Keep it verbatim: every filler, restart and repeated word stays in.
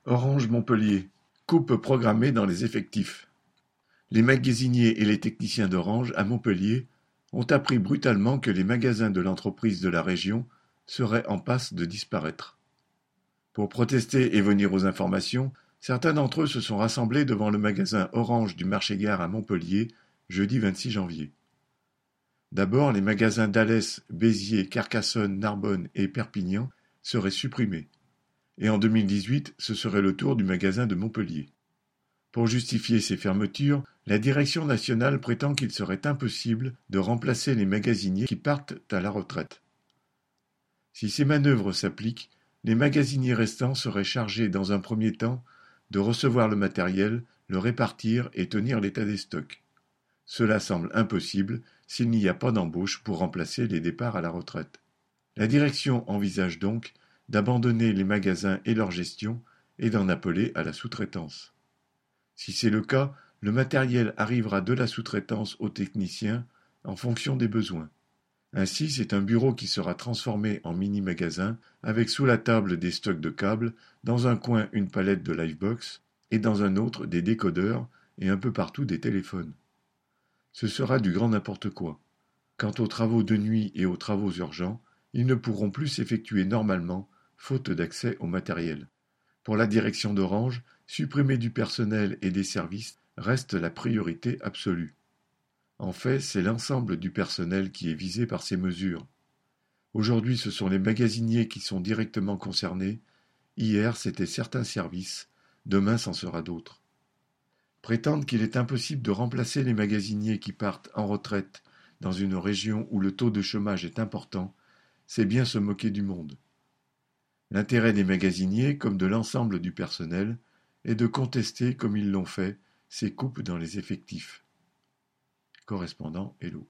Orange Montpellier, coupe programmée dans les effectifs. Les magasiniers et les techniciens d'Orange à Montpellier ont appris brutalement que les magasins de l'entreprise de la région seraient en passe de disparaître. Pour protester et venir aux informations, certains d'entre eux se sont rassemblés devant le magasin Orange du Marché-Gare à Montpellier, jeudi vingt-six janvier. D'abord, les magasins d'Alès, Béziers, Carcassonne, Narbonne et Perpignan seraient supprimés. Et en deux mille dix-huit, ce serait le tour du magasin de Montpellier. Pour justifier ces fermetures, la direction nationale prétend qu'il serait impossible de remplacer les magasiniers qui partent à la retraite. Si ces manœuvres s'appliquent, les magasiniers restants seraient chargés dans un premier temps de recevoir le matériel, le répartir et tenir l'état des stocks. Cela semble impossible s'il n'y a pas d'embauche pour remplacer les départs à la retraite. La direction envisage donc d'abandonner les magasins et leur gestion et d'en appeler à la sous-traitance. Si c'est le cas, le matériel arrivera de la sous-traitance aux techniciens en fonction des besoins. Ainsi, c'est un bureau qui sera transformé en mini-magasin avec sous la table des stocks de câbles, dans un coin une palette de Livebox et dans un autre des décodeurs et un peu partout des téléphones. Ce sera du grand n'importe quoi. Quant aux travaux de nuit et aux travaux urgents, ils ne pourront plus s'effectuer normalement, faute d'accès au matériel. Pour la direction d'Orange, supprimer du personnel et des services reste la priorité absolue. En fait, c'est l'ensemble du personnel qui est visé par ces mesures. Aujourd'hui, ce sont les magasiniers qui sont directement concernés. Hier, c'était certains services. Demain, c'en sera d'autres. Prétendre qu'il est impossible de remplacer les magasiniers qui partent en retraite dans une région où le taux de chômage est important, c'est bien se moquer du monde. L'intérêt des magasiniers, comme de l'ensemble du personnel, est de contester, comme ils l'ont fait, ces coupes dans les effectifs. Correspondant Hello.